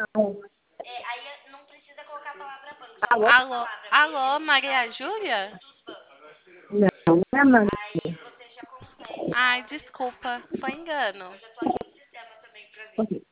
Não precisa colocar a palavra banco. Alô? Alô, alô, Maria Júlia? Não, não é Maria. Ai, desculpa, foi engano. Ok.